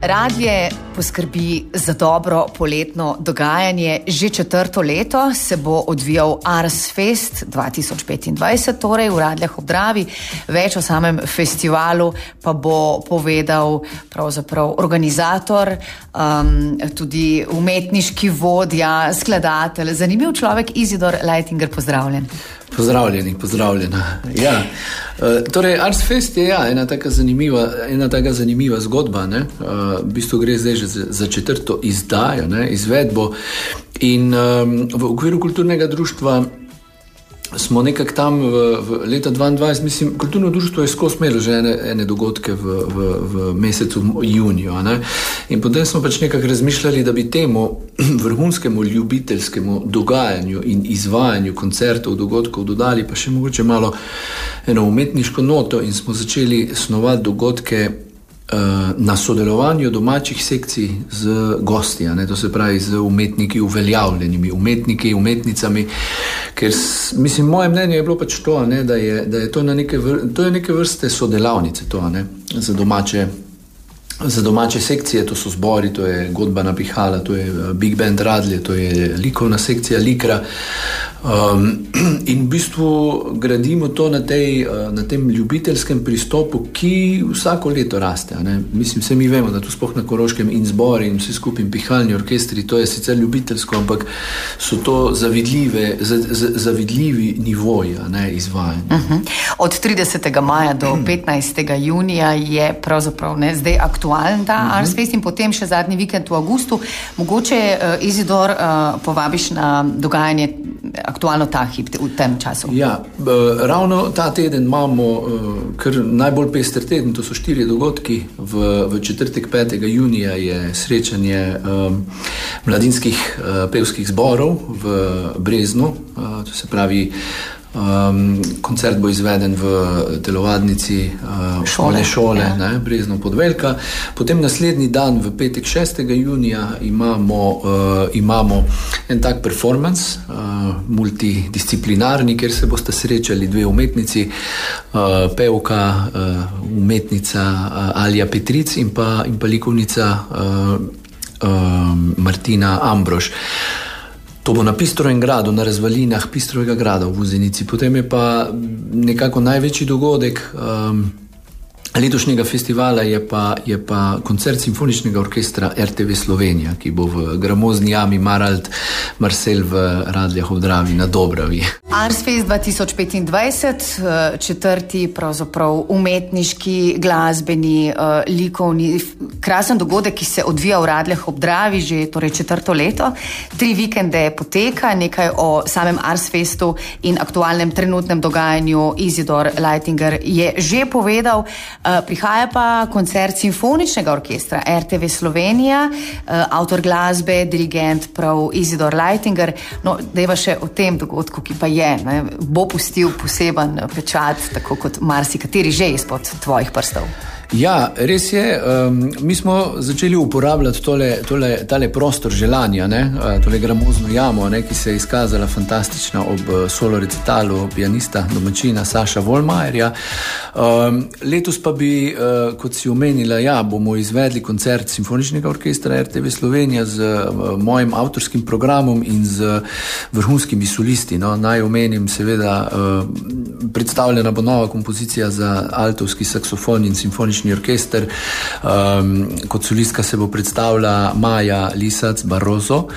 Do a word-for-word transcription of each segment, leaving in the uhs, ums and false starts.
Radlje poskrbi za dobro poletno dogajanje. Že četrto leto se bo odvijal Ars Fest dva tisoč petindvajset, torej v Radljah ob Dravi. Več o samem festivalu pa bo povedal pravzaprav organizator, um, tudi umetniški vodja, skladatelj, zanimiv človek Izidor Lajtinger. Pozdravljen. Pozdravljeni, pozdravljena. Ja, torej Ars Fest je ja, ena taka zanimiva, ena taka zanimiva zgodba, ne? V bistvu gre zdaj že za četrto izdajo, ne? Izvedbo in um, v okviru kulturnega društva smo nekako tam v, v leta dvaindvajset, mislim, kulturno društvo je skozi imelo že ene, ene dogodke v, v, v mesecu juniju, ne? In potem smo pač nekako razmišljali, da bi temu vrhunskemu ljubiteljskemu dogajanju in izvajanju koncertov, dogodkov dodali pa še mogoče malo eno umetniško noto in smo začeli snovati dogodke na sodelovanju domačih sekcij z gosti, ne, to se pravi z umetniki, uveljavljenimi umetniki, umetnicami, ker mislim, moje mnenje je bilo pač to, ne, da je, da je to na neke, to je neke vrste sodelavnice to, ne, za domače za domače sekcije, to so zbori, to je godba na pihala, to je Big Band Radlje, to je likovna sekcija Likra. Um, in v bistvu gradimo to na, tej, na tem ljubiteljskem pristopu, ki vsako leto raste. Ne? Mislim, vse mi vemo, da tu sploh na Koroškem in zbori in vsi skupaj pihalni orkestri, to je sicer ljubiteljsko, ampak so to zavidljive, z, z, zavidljivi nivoji, ne, izvajanja. Uh-huh. Od tridesetega maja do petnajstega junija je pravzaprav ne, zdaj aktualen ta uh-huh. Ars Fest in potem še zadnji vikend v avgustu. Mogoče, uh, Izidor, uh, povabiš na dogajanje aktualno ta hip v tem času. Ja, ravno ta teden imamo kar najbolj pester teden, to so štiri dogodki. V, v četrtek petega junija je srečanje um, mladinskih uh, pevskih zborov v Breznu, uh, to se pravi Um, koncert bo izveden v telovadnici uh, šole, šole ja. ne, Brezno Podvelka. Potem naslednji dan v petek šestega junija imamo, uh, imamo en tak performance, uh, multidisciplinarni, kjer se boste srečali dve umetnici, uh, pevka, uh, umetnica uh, Alja Petric in pa, in pa likovnica uh, uh, Martina Ambrož. To bo na Pistrovem gradu, na razvalinah Pistrovega grada v Vuzenici. Potem je pa nekako največji dogodek um, letošnjega festivala je pa, je pa koncert simfoničnega orkestra R T V Slovenija, ki bo v gramozni jami Maralt Marcel v Radljah ob Dravi na Dobravi. Ars Fest dva tisoč petindvajset, četrti pravzaprav umetniški, glasbeni, likovni, krasen dogodek, ki se odvija v Radljah ob Dravi že torej četrto leto. Tri vikende poteka, nekaj o samem Ars Festu in aktualnem trenutnem dogajanju Izidor Lajtinger je že povedal. Prihaja pa koncert simfoničnega orkestra R T V Slovenija, avtor glasbe, dirigent prav Izidor Lajtinger. No, dejva še o tem dogodku, ki pa je, ne, bo pustil poseben pečat, tako kot marsikateri že izpod tvojih prstov. Ja, res je. Um, mi smo začeli uporabljati tole, tole, tale prostor želanja, ne? Tole gramozno jamo, ne? Ki se je izkazala fantastična ob solo recitalu pianista, domačina Saša Volmajerja. Um, letos pa bi, uh, kot si omenila, ja, bomo izvedli koncert simfoničnega orkestra R T V Slovenija z uh, mojim avtorskim programom in z vrhunskimi solisti. No? Naj omenim seveda, uh, predstavljena bo nova kompozicija za altovski saksofon in simfonični orkester. Um, kot solistka se bo predstavila Maja Lisac Barroso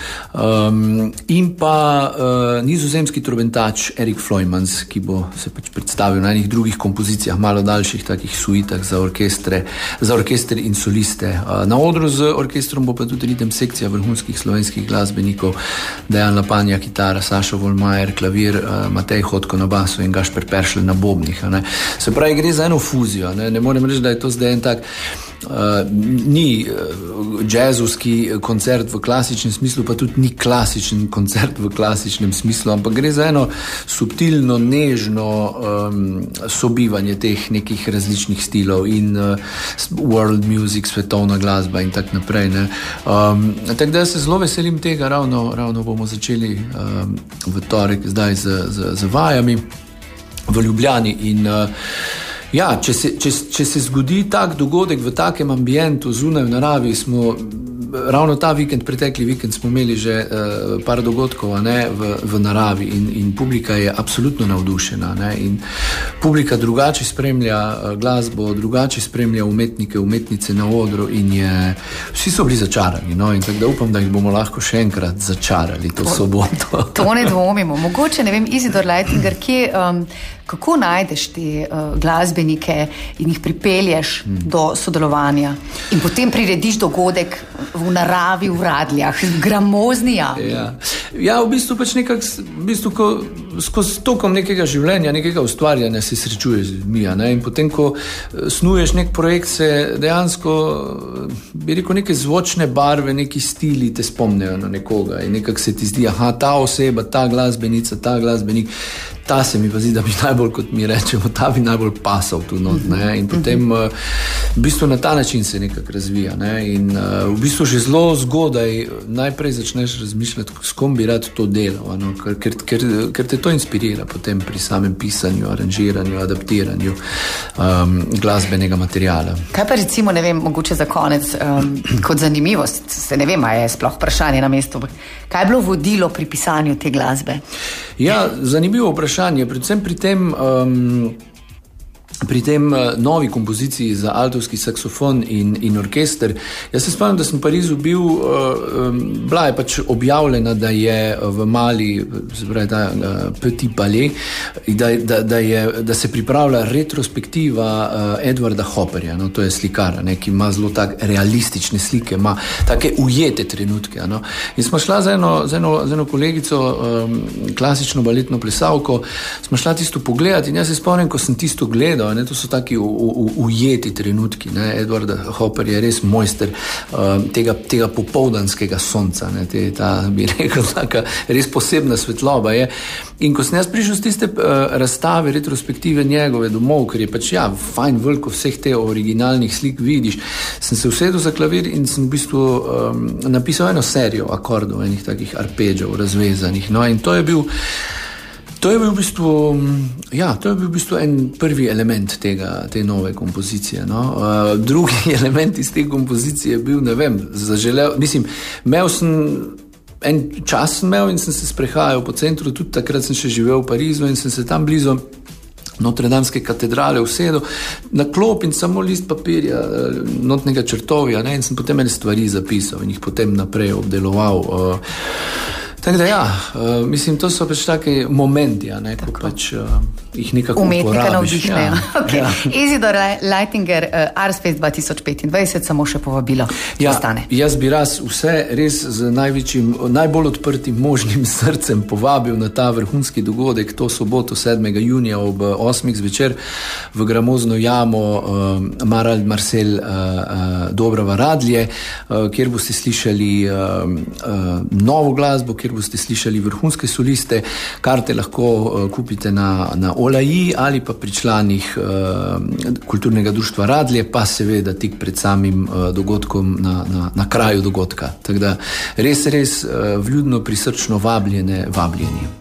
um, in pa uh, nizozemski trobentač Erik Floymans, ki bo se pač predstavil na enih drugih kompozicijah, malo daljših takih suitah za orkestre, za orkester in soliste. Uh, na odru z orkestrom bo pa tudi ritem sekcija vrhunskih slovenskih glasbenikov, Dejan Lapanja kitara, Saša Volmajer klavir, uh, Matej Hotko na basu in Gašper Peršelj na bobnih. Ne. Se pravi, gre za eno fuzijo. Ne, ne morem reči, da je to zdaj en tak uh, ni uh, jazzovski koncert v klasičnem smislu, pa tudi ni klasičen koncert v klasičnem smislu, ampak gre za eno subtilno, nežno um, sobivanje teh nekih različnih stilov in uh, world music, svetovna glasba in tak naprej. Ne. Um, tako da se zelo veselim tega, ravno, ravno bomo začeli um, v torek zdaj z, z, z vajami v Ljubljani in uh, Ja, če se, če, če se zgodi tak dogodek v takem ambientu, zunaj v naravi, smo ravno ta vikend, pretekli vikend smo imeli že uh, par dogodkov, a ne, v, v naravi in, in publika je absolutno navdušena, ne, in publika drugače spremlja uh, glasbo, drugače spremlja umetnike, umetnice na odru in je, vsi so bili začarani, no, in tako da upam, da jih bomo lahko še enkrat začarali to, to soboto. To ne dvomimo. Mogoče, ne vem, Izidor Leitinger, kje, um, kako najdeš te uh, glasbenike in jih pripelješ hmm. do sodelovanja in potem prirediš dogodek v naravi, v Radljah, gramozni javni. Ja. ja, v bistvu pač nekak, v bistvu, ko skozi tokom nekega življenja, nekega ustvarjanja se srečuješ z ljudmi, ne, in potem, ko snuješ nek projekt, se dejansko, bi rekel, neke zvočne barve, neki stili te spomnejo na nekoga in nekak se ti zdi, aha, ta oseba, ta glasbenica, ta glasbenik, ta se mi pa zdi, da bi najbolj, kot mi rečemo, ta bi najbolj pasal tu not, ne, in potem v bistvu na ta način se nekako razvija, ne, in v bistvu že zelo zgodaj najprej začneš razmišljati, s kom bi rad to delal, no, ker, ker, ker, ker te to inspirira potem pri samem pisanju, aranžiranju, adaptiranju um, glasbenega materijala. Kaj pa recimo, ne vem, mogoče za konec, um, kot zanimivost, se ne vem, a je sploh vprašanje na mestu, kaj je bilo vodilo pri pisanju te glasbe? Ja, zanimivo vprašanje, predvsem pri tem um, pri tem uh, novi kompoziciji za altovski saksofon in, in orkester. Jaz se spomnim, da sem v Parizu bil, uh, um, bila je pač objavljena, da je v Mali, zbraj ta uh, Petit Ballet, da, da, da, je, da se pripravlja retrospektiva uh, Edwarda Hopperja, no, to je slikara, ne, ki ima zelo tak realistične slike, ima take ujete trenutke. No. In smo šla z eno, z eno, z eno kolegico, um, klasično baletno plesalko, smo šla tisto pogledati in jaz se spomnim, ko sem tisto gledal, ne, to so taki u, u, ujeti trenutki, ne. Edward Hopper je res mojster uh, tega, tega popoldanskega sonca, ne, te, ta, bi rekel, taka res posebna svetloba je. In ko sem jaz prišel z tiste uh, razstave, retrospektive njegove domov, ker je pač, ja, fajn veliko vseh te originalnih slik vidiš, sem se usedel za klavir in sem v bistvu um, napisal eno serijo akordov, enih takih arpeđev razvezanih, no, in to je bil To je bil v bistvu, ja, to je bil v bistvu en prvi element tega, te nove kompozicije, no. Uh, drugi element iz te kompozicije je bil, ne vem, zaželel, mislim, imel sem, en čas sem imel in sem se sprehajal po centru, tudi takrat sem še živel v Parizu in sem se tam blizu Notre-Damske katedrale usedel na klop in samo list papirja, notnega črtovja, ne, in sem potem ene stvari zapisal in jih potem naprej obdeloval. Uh, Tako da ja, uh, mislim, to so pač take momenti, ja, ne, ko pač uh, jih nekako umetnika uporabiš. Navdišnejo. Ja. Okay. Ja. Izidor Leitinger, uh, Artsfest dva tisoč petindvajset, samo še povabilo. Ja, ostane. Jaz bi raz vse res z največjim, najbolj odprtim možnim srcem povabil na ta vrhunski dogodek, to soboto sedmega junija ob osmih zvečer v gramozno jamo uh, Marald Marcel uh, uh, Dobrava Radlje, uh, kjer boste slišali uh, uh, novo glasbo, kjer boste slišali vrhunske soliste. Karte lahko uh, kupite na, na Olaji ali pa pri članih uh, kulturnega društva Radlje, pa seveda tik pred samim uh, dogodkom na, na, na kraju dogodka. Tako da res, res uh, vljudno, prisrčno vabljene, vabljeni.